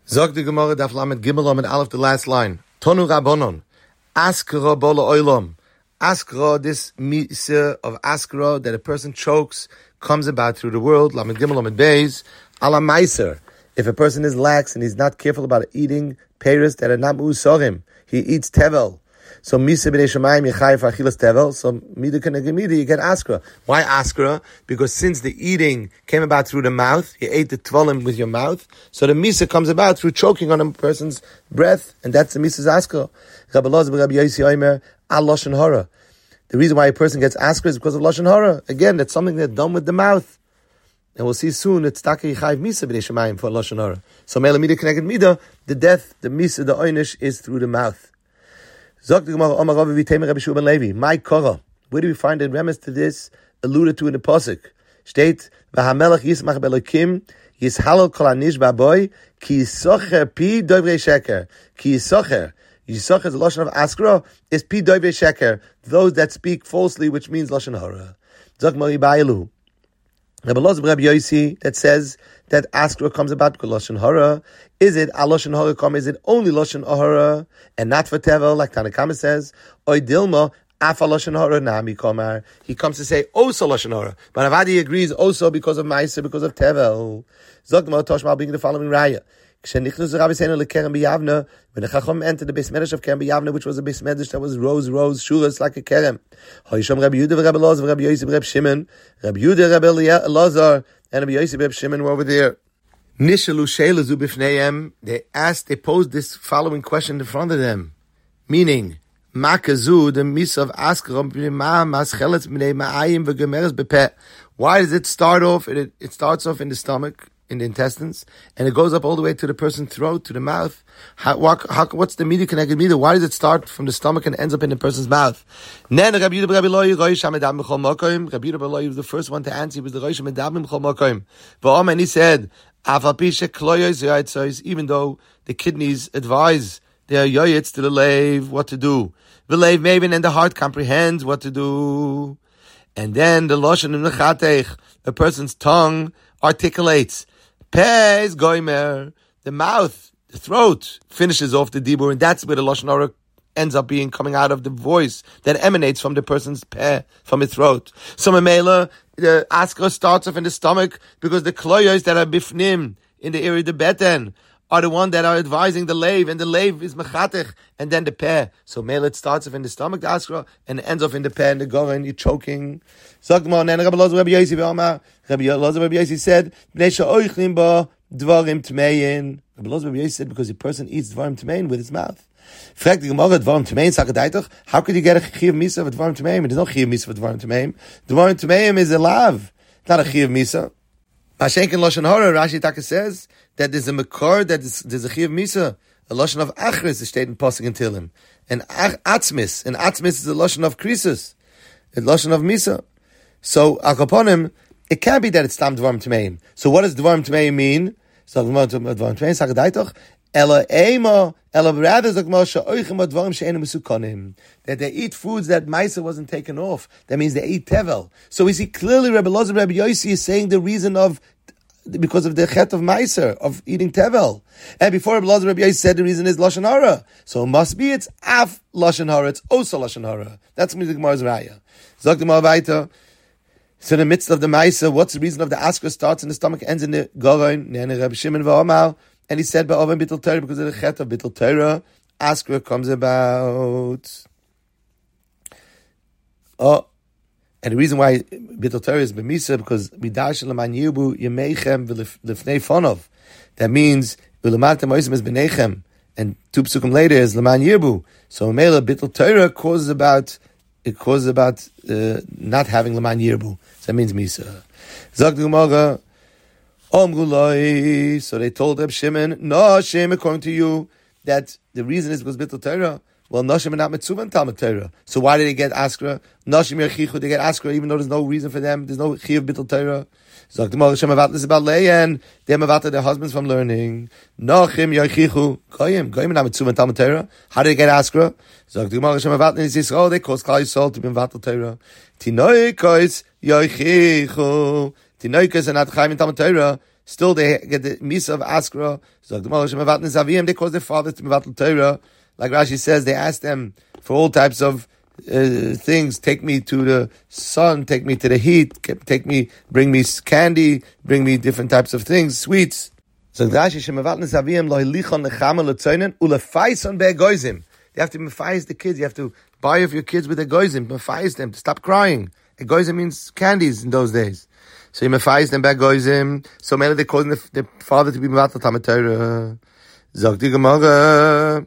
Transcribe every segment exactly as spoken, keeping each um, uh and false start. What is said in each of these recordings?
Zog the Gemara daf lamed gimel lamed aleph, the last line. Tonu Rabbanon, Askara bola oilam. Askara, this misa of Askara that a person chokes, comes about through the world. Lamed gimel lamed beis ala meiser. If a person is lax and he's not careful about eating peiros that are not mu'usarim, he eats tevel. So misa b'nei shamayim yechayev achilas tevel. So mida keneged mida, you get askara. Why askara? Because since the eating came about through the mouth, you ate the tvolim with your mouth, so the misa comes about through choking on a person's breath, and that's the misa's askara. Rabbi Elazar b'Rabbi Yossi Omer al lashon hara. The reason why a person gets askara is because of lashon hara. Again, that's something that's done with the mouth. And we'll see soon, it's taka yichayev misa b'nei shamayim for lashon hara. So mele mida keneged mida, the death, the misa, the oynish is through the mouth. My korah. Where do we find a remiss to this alluded to in the pasuk? State v'hamelech yismach belokim yishalol kol anish ba'boy ki yisocher pi dovrei sheker ki yisocher yisocher is the lashon of askara is pi dovrei sheker, those that speak falsely, which means lashon hara. Zok mari ba'elu Rabbi Elazar b'Rabbi Yossi that says that askara comes about because lashon hara. Is it a lashon hara come? Is it only lashon hara and not for tevel, like Tanakama says? Oy dilma afa lashon hara nami kamar. He comes to say also lashon hara, but Avadi agrees also because of ma'aser, because of tevel. Zogma Toshma being the following raya. When the Chacham entered the Beis Medrash of Kerem B'Yavne, which was a Beis Medrash that was rows, rows, shuras like a Kerem. Hoysham Rabbi Yehuda, Rabbi Elazar, Rabbi Yossi, Rabbi Shimon, Rabbi Yehuda, Rabbi Elazar, and Rabbi Yossi, Rabbi Shimon were over there. Nishalu she'elazu b'fneihem. They asked, they posed this following question in front of them, meaning, Makazu, the misa of Askara, b'ma mascheletz b'nei ma'ayim v'gemeres b'peh. Why does it start off? It, it starts off in the stomach, in the intestines, and it goes up all the way to the person's throat, to the mouth. How, what, how, what's the media connected media? Why does it start from the stomach and ends up in the person's mouth? Then Rabbi Yehuda Rabbi Eloi Rosh Hamedam B'chol Makom. Rabbi Yehuda Rabbi Eloi was the first one to answer. He was the Rosh Hamedam B'chol Makom. V'om, and he said, Afal pi shekloyos yoytzos, even though the kidneys advise their yoyetz to the lave what to do. The lave maven, and the heart comprehends what to do. And then the loshen in the chatech, the person's tongue articulates. Peh is goimer, the mouth, the throat finishes off the dibur, and that's where the lashon hara ends up being, coming out of the voice that emanates from the person's peh, from his throat. So memela, the askara starts off in the stomach because the kloyos that are bifnim in the area of the beten are the one that are advising the lave, and the lave is mechatech, and then the peh. So mele, it starts off in the stomach, the askara, and it ends off in the peh, and the goren, you're choking. Zogma, and then Rabbi Elazar Rabbi Yossi v'Amar, Rabbi Elazar Rabbi Yossi said, Bnei she'oichlim ba dvarim tmeyin. Rabbi Elazar Rabbi Yossi said, because the person eats dvarim tmeyin with his mouth. Fragt the Gemara, dvarim tmeyin, sakadaitach, how could you get a chiv misa of dvarim tmeyin? There's no chiv misa of dvarim tmeyin. Dvarim tmeyin is a lav, not a chiv misa. Mashenk in Lashon Hara, Rashi Taka says that there's a makor, that there's, there's a chiv misa, a Lashon of achris, the state in Pasuk and Tilim. And atzmis, and atzmis is a Lashon of krisus, a Lashon of misa. So, akaponim, it can't be that it's tam dvarim tmeim. So what does dvarim tmeim mean? So, dvarim tmeim, sakadaitoch, ela ema, ela rather, that they eat foods that Maisa wasn't taken off. That means they eat tevel. So we see clearly Rabbi Elazar Rabbi Yossi is saying the reason of, because of the chet of Meiser, of eating tevel. And before Rabbi Elazar Rabbi Yossi said the reason is lashon hara. So it must be it's af lashon hara, it's also lashon hara. That's the Gemara's raya. Zog the Gemara. So in the midst of the Meiser, what's the reason of the askara starts in the stomach, ends in the goron? Rabbi Shimon v'Omal, and he said ba'oven bittul Torah, because of the chet of bittul Torah, askara comes about. Oh, and the reason why bittul Torah is b'misa, because midash l'man yirbu yemeichem v'lefnei fonov. That means v'lemartem oisim is b'neichem, and two psukim later is l'man yirbu. So mela bittul Torah causes about, it causes about uh, not having l'man yirbu. So that means misa. Zog the Gemara, Omguloi. So they told Reb Shimon, no, Hashem, according to you, that the reason is because bittul Torah. Well, Nashim are not Metzuvan Talmud Torah. So why did they get Askara? Nashim Yerchichu, they get Askara, even though there's no reason for them. There's no Chiv Bittul Torah. So the Hashem Avat is about Leyan. They have Avat their husbands from learning. Nashim Yerchichu, Goyim. Goyim are not Metzuvan Talmud Torah. How did they get Askara? So the Hashem Avat is Yisrael. They cause Klal Yisrael to be Mevatel Torah. Tinoikos Yerchichu. Tinoikos are not Chayim in Talmud Torah. still they get the Misa of Askra. They cause their father to Mevatel Torah. Like Rashi says, they ask them for all types of uh, things. Take me to the sun, take me to the heat, take me, bring me candy, bring me different types of things, sweets. So Rashi Shemevatel Zavim lo hilichon lechamel letzoinen ulefaison be'egoizim. You have to mefaiz the kids. You have to buy off your kids with egoizim. Mefaiz them to stop crying. Egoizim means candies in those days. So you mefaiz them be'egoizim. So maybe they're causing the, the father to be mevatel Talmud Torah. Zog di Gemara.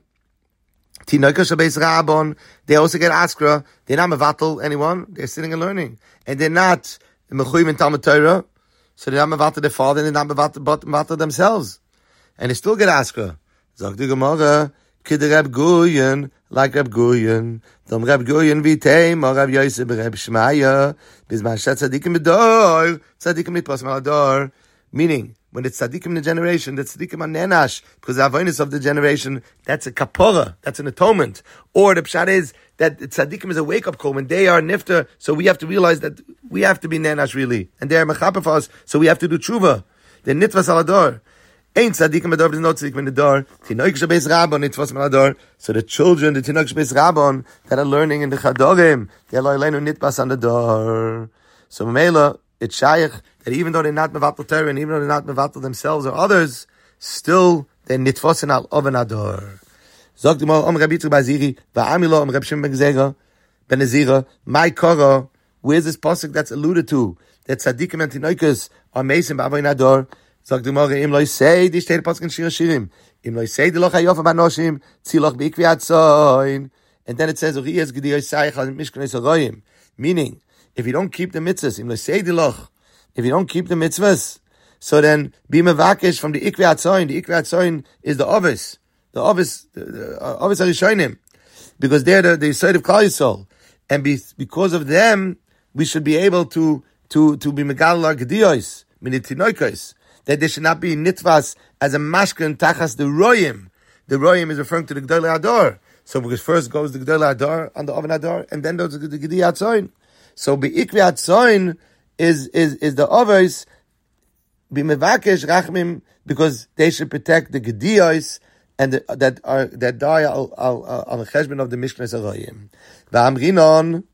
Tinoka shabeis rabon. They also get askra. They're not mevatel anyone. They're sitting and learning, and they're not mechuyim in Talmud Torah. So they're not mevatel their father, and they're not mevatel themselves, and they still get askra. Zog di Gemara. Kid Reb Guyen, like Reb Guyen. Dom Reb Guyen vitei, ma Reb Yosef Reb Shmaya. Bizman shat tzadikim b'dor, tzadikim nitpas malador. Meaning, when it's tzadikim in the generation, the tzadikim are nenash, because the avonis of the generation, that's a kapora, that's an atonement. Or the pshat is that tzadikim is a wake-up call when they are nifter, so we have to realize that we have to be nenash really. And they are mechaper for us, so we have to do tshuva. They're nitpas alador. Ain't tzaddikim b'dor, there's no tzaddikim in the door. Tinoik shebeis rabon, nitfos malador. So the children, the tinoik shebeis rabon, that are learning in the chadorim, they are learning nitpas on the door. So Mamela, it's shaykh that even though they're not mevatel Torah, and even though they're not mevatel themselves or others, still they're nitfosin al oven ador. Zog the Gemara, Om Rabbi Yitzchak bar Ziri, va'amilo Om Reb Shimon ben Gezerah, ben Ezira, my kara, where's this pasuk that's alluded to, that tzaddikim and tinoikas are mason ba'avoin ador? Sagt die Morgen, im loy sei, die steht Pasuk in Shir Shirim. Im loy sei, die loch hayofa banoshim, ziloch bikviat zoin. And then it says, Urias g'di yoisayich al mishkan yisoroyim. Meaning, if you don't keep the mitzvahs, im loy sei di loch, if you don't keep the mitzvahs, so then, be mevakesh from the ikviat zoin. The ikviat zoin is the ovis. The ovis, the, the uh, ovis harishonim. Because they're the, the side of Klal Yisrael. And be, because of them, we should be able to, to, to be megalar g'diyos, minitinoikos. That there should not be nitvas as a mashkin tachas the royim. The royim is referring to the Gdolei Ador. So because first goes the Gdolei Ador on the Oven Ador, and then goes the Gedi Atzoin. So Be'ikvi Atzoin is is is the others B'mevakesh Rachmim, because they should protect the Gediyos and the, that are that die al al al the cheshbon of the Mishknes Aroyim. V'amrinon,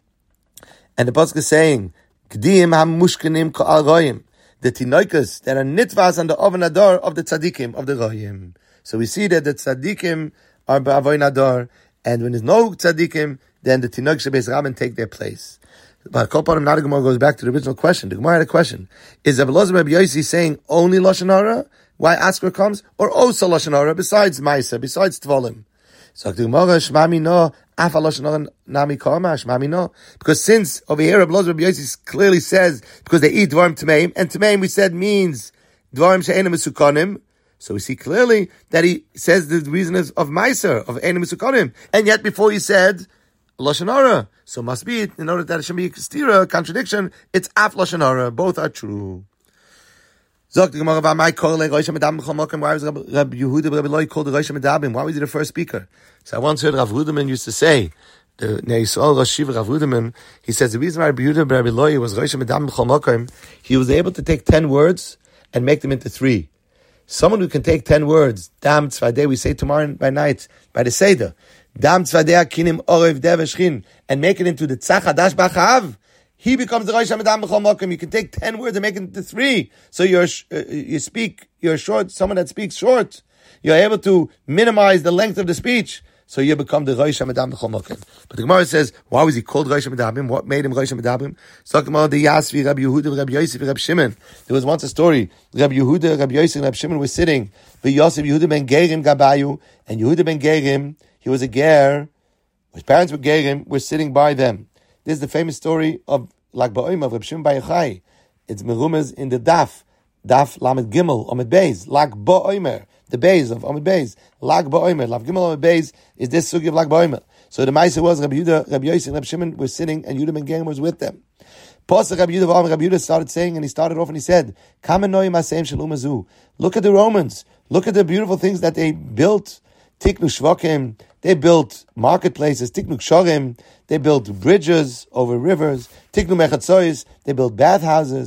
and the pasuk is saying Gdiyim ham mushkenim ka'al royim. The tinoikas that are nitvas on the oven ador of the tzaddikim, of the royim. So we see that the tzaddikim are ba'avoin ador, and when there's no tzaddikim, then the tinoik shebeis rabin take their place. But Kol Panim, now the Gemara goes back to the original question. The Gemara had a question. Is Rabbi Elazar Rabbi Yossi saying only Lashon Hara? Why Asker comes? Or also Lashon Hara, besides Maisa, besides Tvolim? So the Gemara, Shmami no, Afa Lashon Hara nami kama, Shmami no. Because since over here Rabbi Elazar Rabbi Yossi clearly says, because they eat Dvarim Tmeim, and Tmeim we said means Dvarim She'enim Mesukanim, so we see clearly that he says the reason is of Maisa, of Enim Mesukanim. And yet before he said Lashon Hara. So must be, in order that it should be stira, contradiction, it's af Lashon Hara. Both are true. Zok the Gemara about my call like Rosh Medabim Chomokim. Why was Rabbi Yehuda Rabbi Loi called the Rosh Medabim? Why was he the first speaker? So I once heard Rav Ruderman used to say, the Neisol Rosh Shiva Rav Ruderman, he says the reason why Rabbi Yehuda Rabbi Loi was Rosh Medabim Chomokim, he was able to take ten words and make them into three. Someone who can take ten words, Dam Tzvadeh, we say tomorrow by night, by the Seder, Dam Tzvadeh Kinim Orev Deveshchin, and make it into the Tzach Hadash Bachav, he becomes the Rosh Hashanah B'chol Mokum. You can take ten words and make it into three. So you're, uh, you speak, you're short, someone that speaks short. You're able to minimize the length of the speech. So you become the Rosh Hashanah B'chol Mokum. But the Gemara says, why was he called Rosh Hashanah? What made him Rosh Hashanah? So about the Yasvi, Rabbi Yehuda, Rabbi Yosef, Rabbi Shimon. There was once a story. Rabbi Yehuda, Rabbi Yosef, and Rabbi Shimon were sitting. The Yosef, Yehuda ben Gerim Gabayu, and Yehuda ben Gerim, he was a ger. His parents were Gerim, were sitting by them. This is the famous story of Lag Ba'omer of Reb Shimon Bar Yochai. It's merumas in the Daf, Daf Lamed Gimel Amud Beis, Lag Ba'omer, the Beis of Amud Beis, Lag Ba'omer, Lag Gimel Amud Beis is this sugi of Lag Ba'omer. So the Ma'aseh was Rabbi Yehuda, Rabbi Yosef, and Rabbi Shimon were sitting, and Yehuda ben Gerim was with them. Pasuk Rabbi Yehuda, Rabbi Yehuda started saying, and he started off and he said, "Kamenoy Masem Shalom Azu." Look at the Romans. Look at the beautiful things that they built. Tiknu Shvakim. They built marketplaces, Tiknu Kshorim, they built bridges over rivers, Tiknu Mechatzois, they built bathhouses.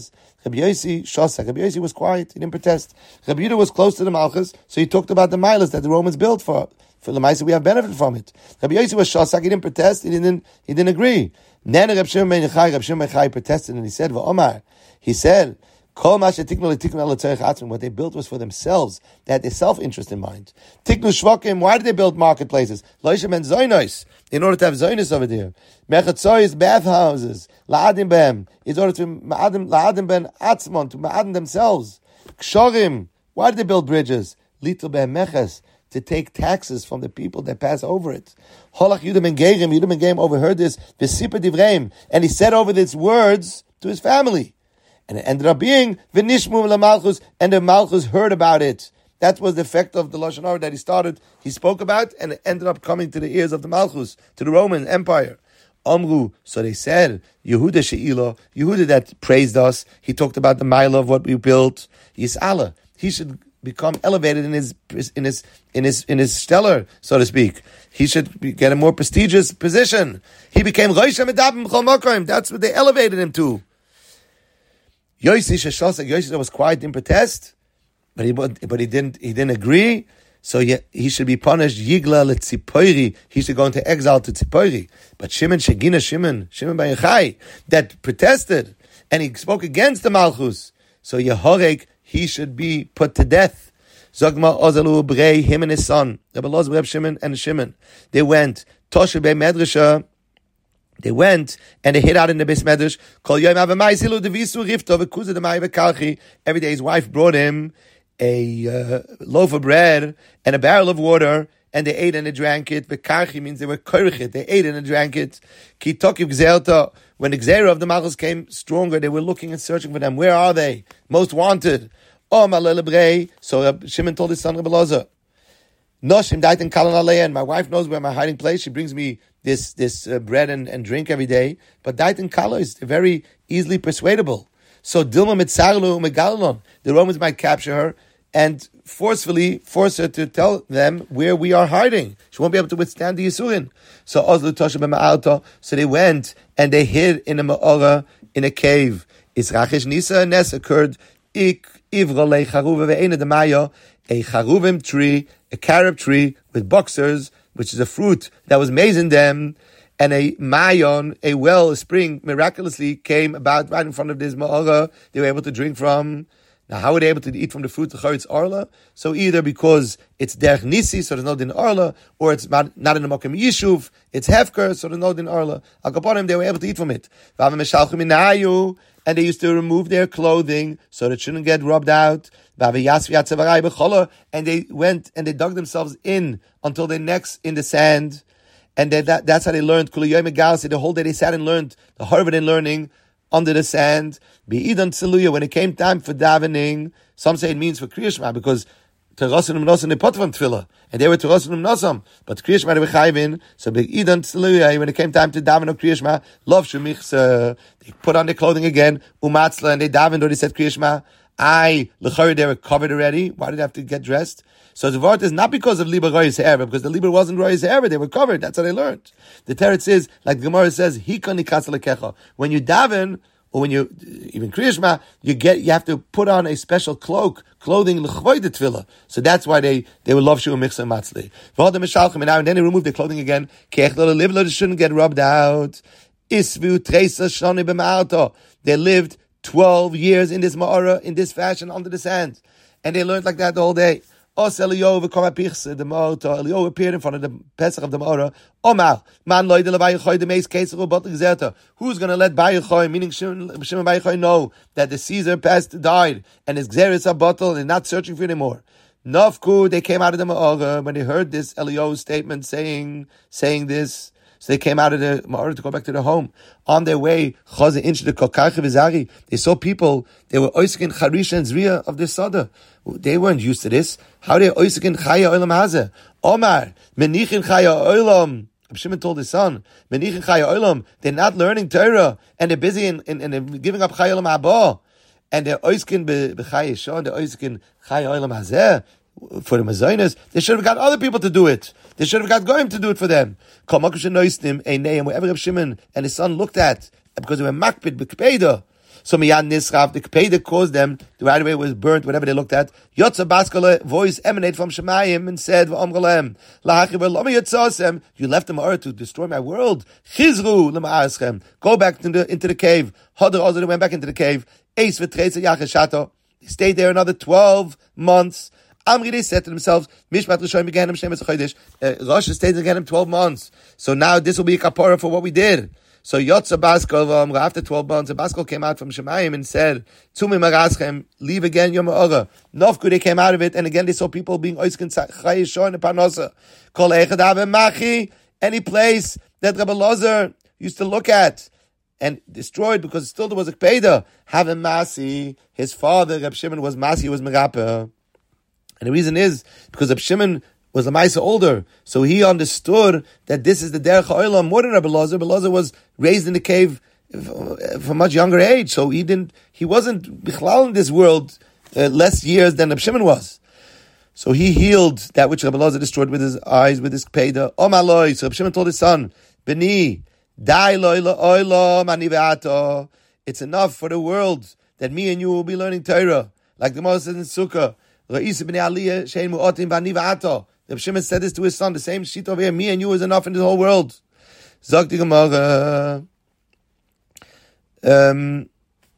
Rabbi Yossi Shosak. Rabbi Yossi was quiet. He didn't protest. Rabbi Yehuda was close to the Malchus, so he talked about the milas that the Romans built for. For the Maisa, we have benefit from it. Rabbi Yossi was Shosak. He didn't protest. He didn't. He didn't agree. Then Rabbi Shimon ben Yochai, Rabbi Shimon ben Yochai protested, and he said, "V'omar." He said, "Kol ma shetiknu letiknu al tzarich atzmim." What they built was for themselves. They had their self-interest in mind. Tiknu shvakim. Why did they build marketplaces? Loishem and zoynos, in order to have zoynos over there. Mechatzoyis bathhouses. La'adim bem, in order to ma'adim la'adim ben atzmon, to ma'adim themselves. Kshorim. Why did they build bridges? Little ben meches, to take taxes from the people that pass over it. Holach Yudah ben Gerim, Yudah ben Gerim overheard this, v'siper divreim, and he said over these words to his family. And it ended up being v'nishmu l'malchus, and the malchus heard about it. That was the effect of the Lashon Hara that he started, he spoke about, and it ended up coming to the ears of the malchus, to the Roman Empire. Amru, so they said, Yehuda she'ila, Yehuda that praised us, he talked about the mile of what we built, Yis'ala, he should become elevated in his in his in his in his stellar, so to speak. He should be, get a more prestigious position. He became Rosh Hamidabim B'chol Makom. That's what they elevated him to. Yossi Sheshosak, Yossi was quiet, didn't protest, but he but he didn't he didn't agree. So he, he should be punished. Yigla leTzipoiri. He should go into exile to Tzipoiri. But Shimon Shegina Shimon Shimon ben Yochai that protested and he spoke against the Malchus. So Yehorek, he should be put to death. Zogma Ozalu Brei, him and his son, Rebbe Loz, Reb Shimon and Shimon. They went Toshe Bei Medrasha. They went and they hid out in the Beis Medrash. Kol Yom Avamai Zilu Devisu Rifto V'Kuza Demai V'Kalchi. Every day his wife brought him a uh, loaf of bread and a barrel of water, and they ate and they drank it. V'Karchi means they were korchit. They ate and they drank it. Ki Tokiv Gzeilta. When the Gzeira of the Malchus came stronger, they were looking and searching for them. Where are they? Most wanted. Oh, Malele Brei. So uh, Shimon told his son Rebbe Loza, Noshim daiten kalan alein. My wife knows where my hiding place. She brings me this this uh, bread and, and drink every day. But daiten kala is very easily persuadable. So Dilma mitzarlu megalon. The Romans might capture her and forcefully force her to tell them where we are hiding. She won't be able to withstand the Yisurin. So Ozlu Tosha b'ma'alta. So they went and they hid in a ma'ora, in a cave. Israchish Nisa Nes occurred. Ik ivrole charuva ve'ena demaya. A charuvim tree, a carob tree with boxers, which is a fruit that was maize in them, and a mayon, a well, a spring, miraculously came about right in front of this ma'ora. They were able to drink from. Now, how were they able to eat from the fruit? It's arla. So either because it's derech nisi, so there's no din arla, or it's not, not in the mokem yishuv, it's hefker, so there's no din arla. Al kaponim, they were able to eat from it. And they used to remove their clothing so that it shouldn't get rubbed out. And they went and they dug themselves in until their necks in the sand. And they, that, that's how they learned. The whole day they sat and learned the Harvard and learning under the sand. When it came time for davening, some say it means for Kriya Shema, because Terosin Nosam they put from Tefillah, and they were Terosin Nosam, but Kriya Shema they were chayvin. So Be'idan Tzeluya, when it came time to daven of Kriya Shema, love Shemichsa, they put on their clothing again, Umatzla, and they davened or they said Kriya Shema. I, L'chari, they were covered already. Why did they have to get dressed? So the word is not because of Liber Roy's hair, because the Liber wasn't Roy's hair, they were covered. That's how they learned. The Teretz is, like the Gemara says, Hikon Nikas Lekecha. When you daven, or when you, even Kriya Shema, you get, you have to put on a special cloak, clothing, l'chvoy the tefillah. So that's why they, they would love shu michsa matzli. And then they removed their clothing again. They shouldn't get rubbed out. They lived twelve years in this ma'ara, in this fashion, under the sand. And they learned like that the whole day. Os Eliyahu v'kom hapichse, the Ma'or, Eliyahu appeared in front of the Pesach of the Ma'or. Omar, man loy de levayichoy the meis keser ubot l'gzerta. Who's going to let Bayichoy, meaning Shimon Bayichoy, know that the Caesar passed, died, and his gzeres are bottled and not searching for it anymore? Nafku, they came out of the Ma'or when they heard this Eliyahu statement saying, saying this. So they came out of the Ma'or to go back to their home. On their way, they saw people, they were oiskin charisha and zriya of the sada. They weren't used to this. How they oiskin chaya olam hazeh? Omar, menichin chaya olam. Shimon told his son, menichin chaya olam. They're not learning Torah, and they're busy in, in, in giving up chaya olam haba. And they're oiskin b'chaya shon, they're oiskin chaya olam hazeh. For the Mazonas, they should have got other people to do it. They should have got Goyim to do it for them. And wherever Reb Shimon and his son looked at, because they were makpid b'kpeida, So Miyad Nisraf, the Kpeda caused them, the right away was burnt, whatever they looked at. Yotza Baskala, voice emanated from Shemayim and said, V'omralem, Lahachiver, Lama Yotzasem, you left them earth to destroy my world. Chizru, Lema'aschem, go back into the, into the cave. Hodor Ozer went back into the cave. Eis V'treitza Yacheshato. He stayed there another twelve months. Amri, they said to themselves, Mishpat Rishoyim began him Shemes Chodesh. Rosh stayed again him twelve months. So now this will be a kapara for what we did. So Yotza Baskal, after twelve months, a Baskal came out from Shemayim and said, Tzumi Maraschem, leave again Yom Ha'ora. Novku, they came out of it, and again they saw people being oisken Chayishon and Parnosa. Kol Echad Ave Machi, any place that Rabbi Lozer used to look at and destroyed because still there was a Kpeda. Have Masi, his father, Reb Shimon, was Masi, he was Meraper. And the reason is because Reb Shimon was a Maisa older, so he understood that this is the Derech HaOlam more than Rabbi Lozer. Rabbi Lozer was raised in the cave from a much younger age, so he didn't, he wasn't bichlal in this world uh, less years than Reb Shimon was. So he healed that which Rabbi Lozer destroyed with his eyes, with his Kpeda. Om Aloi, so Reb Shimon told his son, Beni, Dai loila oila mani ve'ato. It's enough for the world that me and you will be learning Torah, like the Moses says in Sukkah. Ra'isa b'nei aliyah shein mu'otim b'ani ve'ato. Reb Shimon said this to his son, the same sheet over here, me and you is enough in this whole world. Zog the Gemara. Um,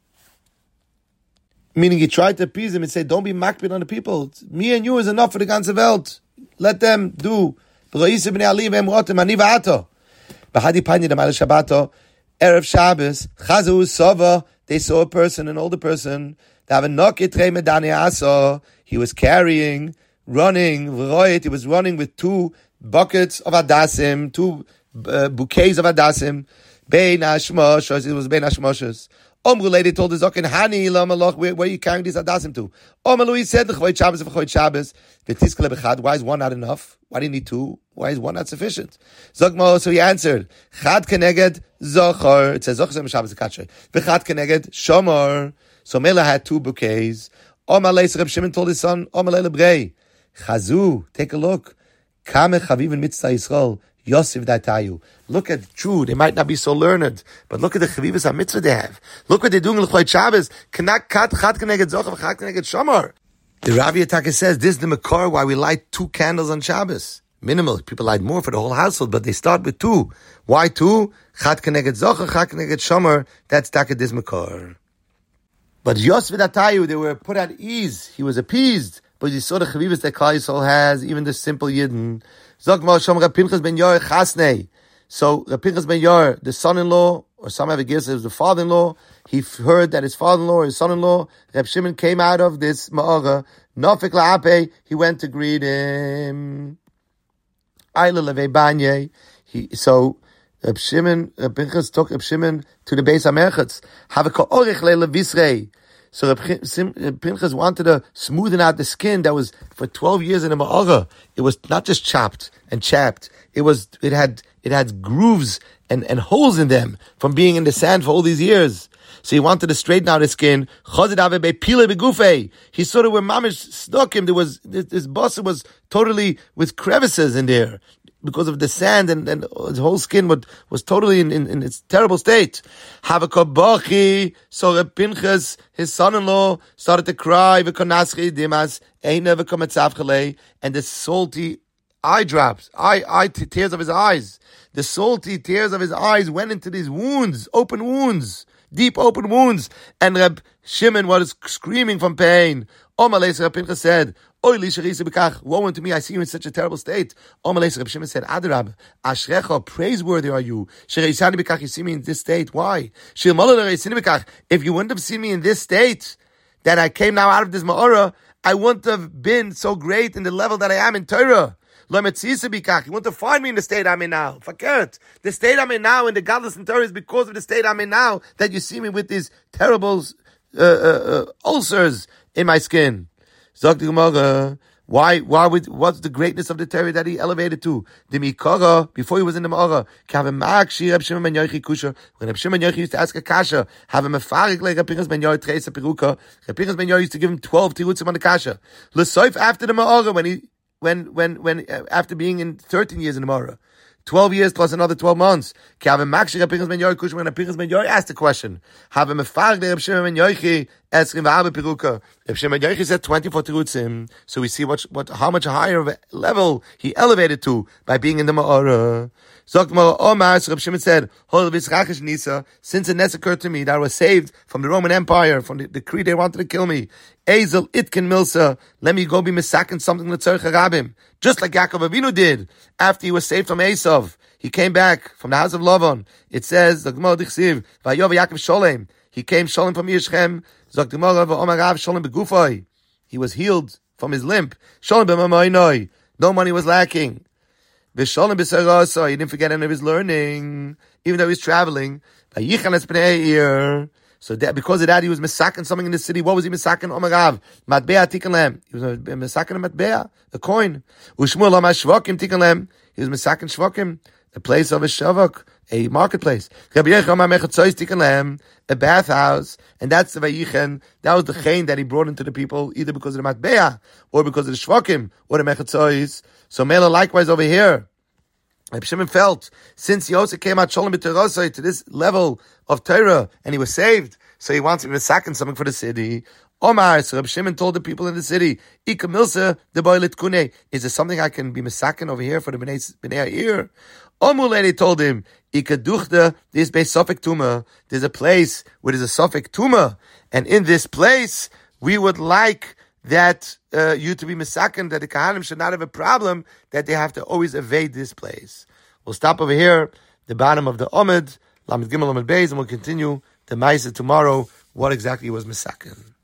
meaning he tried to appease him and say, don't be makbid on the people. Me and you is enough for the ganze Welt. Let them do. Ra'isa b'nei aliyah shein mu'otim b'ani ve'ato. Bahadi Panya Damal Shabbato, Erev Shabbos, Chazu Sova, they saw a person, an older person, he was carrying, running, he was running with two buckets of Adasim, two uh, bouquets of Adasim, Bein Hashmoshes, it was Bein Hashmoshes. Omru lady told the Zokin, Hani, Lamalach, where, where are you carrying these Adasim to? Omalu, he said, L'chvoit Shabbos, L'chvoit Shabbos, V'tiskele B'chad, why is one not enough? Why do you need two? Why is one not sufficient? Zogmo, so he answered, Chad Keneged Zochor, it says Zochor Shabbos Katre, V'chad Keneged Shomor, so Mela had two bouquets. Omalei, Reb Shimon told his son, Omalei Lebrei, Chazu, take a look, Kame Chaviv in Mitzvah Yisrael, Yosef Datayu. Look at, true, they might not be so learned, but look at the Chavivas HaMitzvah they have. Look what they're doing in L'chloit Shabbos. Kanak kat chat keneged zochar chat keneged shomar. The Ravi Ataka says, this is the makor why we light two candles on Shabbos. Minimal. People light more for the whole household, but they start with two. Why two? Chat keneged zochar chat keneged shomar. That's taka this makor. But Yosef Datayu, they were put at ease. He was appeased. But you saw the Chavivas that Klal Yisrael has, even the simple Yidden. Zogma Shom Reb Pinchas ben Yair Chasnei. So Reb Pinchas ben Yair, the son-in-law, or some have a guess it was the father-in-law, he heard that his father-in-law or his son-in-law, Reb Shimon, came out of this ma'ara. Nafik la'ape, he went to greet him. Ayla levei banye. He so Reb Shimon, Reb Pinchas took Reb Shimon to the Beis HaMerchatz. Havaka orich le'levisrei. So Reb Pinchas wanted to smoothen out the skin that was for twelve years in the ma'ara. It was not just chopped and chapped. It was, it had, it had grooves and, and holes in them from being in the sand for all these years. So he wanted to straighten out his skin. He saw that where mamish stuck him, there was, this, this bossa was totally with crevices in there because of the sand, and, and his whole skin was, was totally in, in, in its terrible state. Havakabachi, so Reb Pinchas, his son-in-law, started to cry, and the salty eye drops, eye, eye t- tears of his eyes. The salty tears of his eyes went into these wounds, open wounds, deep open wounds. And Reb Shimon was screaming from pain. Omalei, Reb Pinchas said, Oy li sherisa b'kach, woe unto me, I see you in such a terrible state. Omalei, Reb Shimon said, Adarab, ashrecha, praiseworthy are you. Shereisani b'kach, you see me in this state. Why? Shir malala reisini b'kach, if you wouldn't have seen me in this state, that I came now out of this ma'ora, I wouldn't have been so great in the level that I am in Torah. You want to find me in the state I'm in now. Fakert. The state I'm in now in the godless and Torah is because of the state I'm in now that you see me with these terrible uh, uh, uh, ulcers in my skin. Zog the Gemara. Why, why would, what's the greatness of the Torah that he elevated to? The Mikara, before he was in the Ma'ara, when Reb Shimon ben Yochai used to ask a kasha, have a mefarik like Reb Pinchas ben Yair Treisa Peruka, Reb Pinchas ben Yair used to give him twelve tirutzim on the kasha. L'soif after the Ma'ara, when he, when, when, when, uh, after being in thirteen years in the Ma'ara, twelve years plus another twelve months. When Pinchas ben Yair asked the question, Reb Shimon ben Yochi said twenty-four terutzim. So we see what, what, how much higher of a level he elevated to by being in the Ma'ara. Reb Shimon said, since a ness occurred to me that I was saved from the Roman Empire, from the decree they wanted to kill me, Ezel itkin milsa, let me go be misakin something l'tzarech harabim. Just like Yaakov Avinu did after he was saved from Esav. He came back from the house of Lavan. It says, the Gemara dichsiv, Vayov Yaakov Sholem. He came Sholem from Yishchem. Zok the Gemara v'Omar Rav Sholem begufay. He was healed from his limp. Sholem b'mamoinoi. No money was lacking. V'Sholem b'Sarasa. He didn't forget any of his learning, even though he was traveling. Vayichal es b'nei Eir. So that, because of that, he was misakin something in the city. What was he misakin? Omar Rav, matbea tikkun lehem. He was misakin a matbea, a coin. Ushmuel omar shvokim tikkun lehem. He was misakin shvokim, a place of a shavak, a marketplace. Rabbi Yechon omar mechatzois tikkun lehem, a bathhouse, and that's the vayichen. That was the chain that he brought into the people, either because of the matbea or because of the shvokim or the mechatzois. So Mela likewise over here. Reb Shimon felt, since Yosef came out Sholem b'Torosai to this level of Torah, and he was saved, so he wants to be sacking something for the city. Omar, so Reb Shimon told the people in the city, Ika milsa de boilet kune. Is there something I can be misakin over here for the Bnei Yair? Omul lady told him, Ika duchta, this base Sofik Tuma. There's a place where there's a Sofik Tuma, and in this place, we would like that uh, you to be misakin, that the Kahanim should not have a problem, that they have to always evade this place. We'll stop over here, the bottom of the Omid, Lamed Gimel Lamed Beis, and we'll continue the Maisa tomorrow, what exactly was misakin.